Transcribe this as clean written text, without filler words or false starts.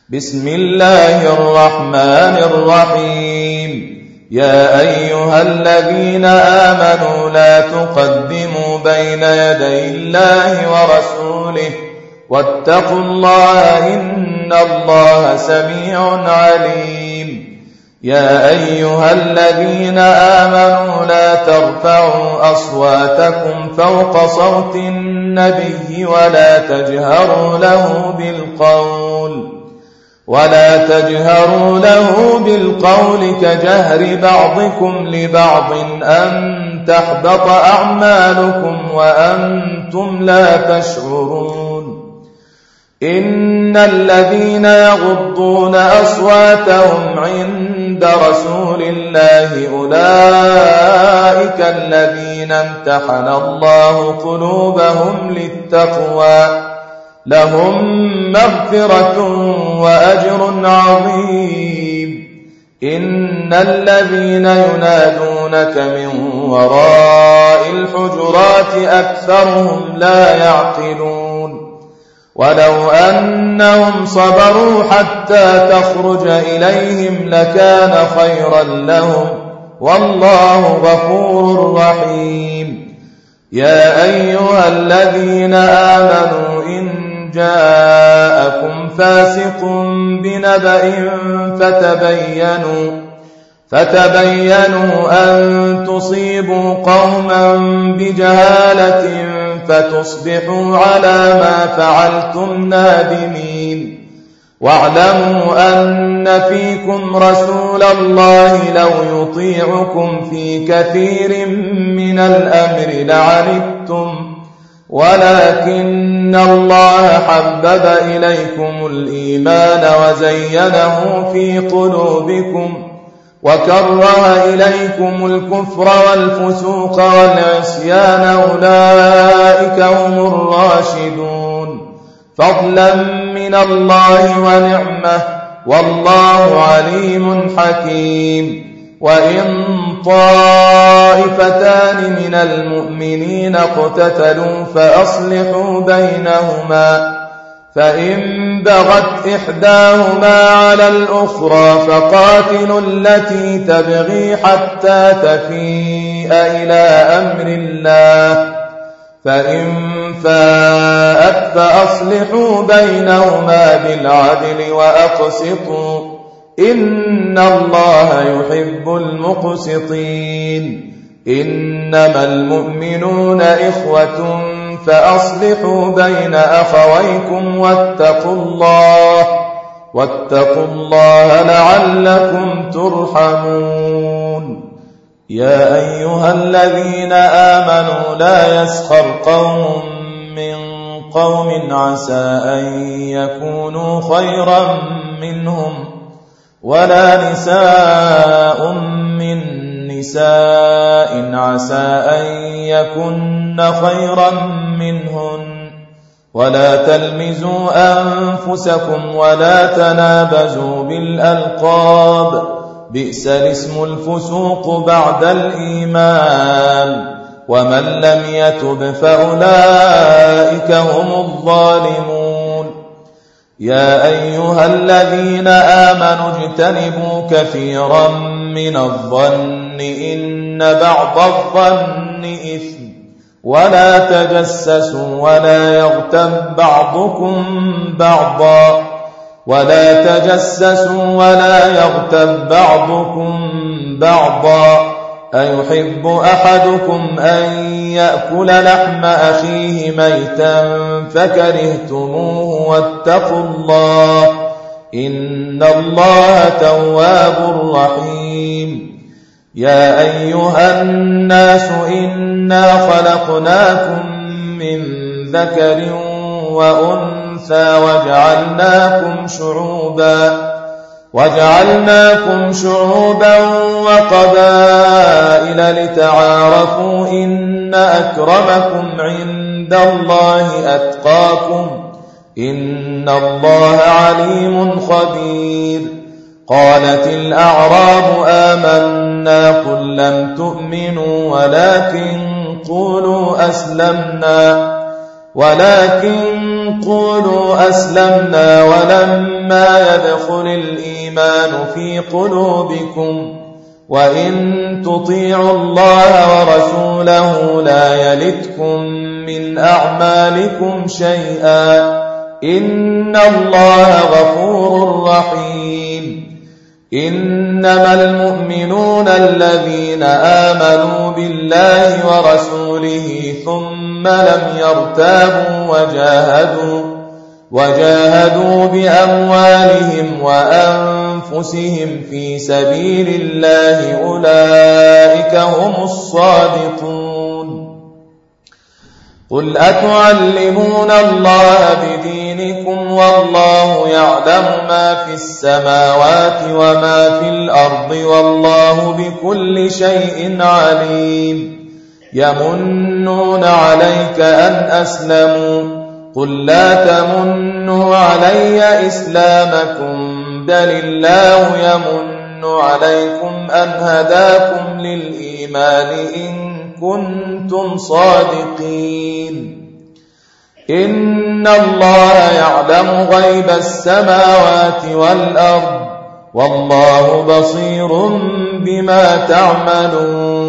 بسم الله الرحمن الرحيم. يا أيها الذين آمنوا لا تقدموا بين يدي الله ورسوله واتقوا الله إن الله سميع عليم. يا أيها الذين آمنوا لا ترفعوا أصواتكم فوق صوت النبي ولا تجهروا له بالقول كجهر بعضكم لبعض أن تحبط أعمالكم وأنتم لا تشعرون. إن الذين يغضون أصواتهم عند رسول الله أولئك الذين امتحن الله قلوبهم للتقوى لهم مغفرة وأجر عظيم. إن الذين ينادونك من وراء الحجرات أكثرهم لا يعقلون. ولو أنهم صبروا حتى تخرج إليهم لكان خيرا لهم والله غفور رحيم. يا أيها الذين آمنوا إن جاءكم فاسق بنبأ فتبينوا أن تصيبوا قوما بجهالة فتصبحوا على ما فعلتم نادمين. واعلموا أن فيكم رسول الله لو يطيعكم في كثير من الأمر لعنتم ولكن الله حبب إليكم الإيمان وزينه في قلوبكم وكره إليكم الكفر والفسوق والعصيان أولئك هم الراشدون فضلا من الله ونعمة والله عليم حكيم. وإن طائفتان من المؤمنين اقتتلوا فأصلحوا بينهما فإن بغت إحداهما على الأخرى فقاتلوا التي تبغي حتى تفيء إلى أمر الله فإن فاءت فأصلحوا بينهما بالعدل وأقسطوا إن الله يحب المقسطين. إنما المؤمنون إخوة فأصلحوا بين أخويكم واتقوا الله لعلكم ترحمون. يا أيها الذين آمنوا لا يسخر قوم من قوم عسى أن يكونوا خيرا منهم ولا نساء من نساء عسى أن يكن خيرا منهن ولا تلمزوا أنفسكم ولا تنابزوا بالألقاب بئس الاسم الفسوق بعد الإيمان ومن لم يتب فأولئك هم الظالمون. يا أيها الذين آمنوا اجتنبوا كثيرا من الظن إن بعض الظن إثم ولا تجسسوا ولا يغتب بعضكم بعضا أيحب أحدكم أن يأكل لحم أخيه ميتا فكرهتموه واتقوا الله إن الله تواب رحيم. يا أيها الناس إنا خلقناكم من ذكر وأنثى وجعلناكم شعوبا وقبائل لتعارفوا إن أكرمكم عند الله أتقاكم إن الله عليم خبير. قالت الأعراب آمنا قل لم تؤمنوا ولكن قولوا أسلمنا ولما يدخل الإيمان في قلوبكم وإن تطيعوا الله ورسوله لا يلتكم من أعمالكم شيئا إن الله غفور رحيم. إنما المؤمنون الذين آمنوا بالله ورسوله ثم لم يرتابوا وجاهدوا بأموالهم وأنفسهم في سبيل الله أولئك هم الصادقون. قل أتعلمون الله بدينكم والله يعلم ما في السماوات وما في الأرض والله بكل شيء عليم. يمنون عليك أن أسلموا قل لا تمنوا علي إسلامكم بل الله يمن عليكم أن هداكم للإيمان إن كنتم صادقين. إن الله يعلم غيب السماوات والأرض والله بصير بما تعملون.